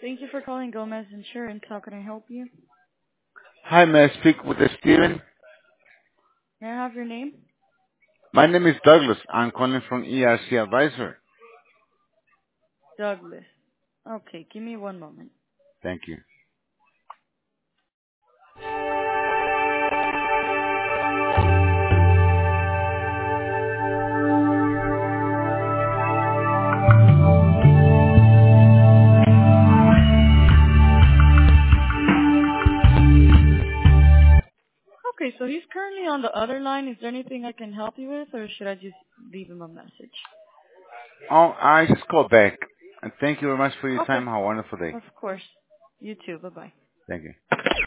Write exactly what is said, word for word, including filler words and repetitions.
Thank you for calling Gomez Insurance. How can I help you? Hi, may I speak with Steven? May I have your name? My name is Douglas. I'm calling from E R C Advisor. Douglas. Okay, give me one moment. Thank you. Okay, so he's currently on the other line. Is there anything I can help you with, or should I just leave him a message? Oh, I just called back. And thank you very much for your Okay, time. Have a wonderful day. of course. You too. Bye-bye. Thank you.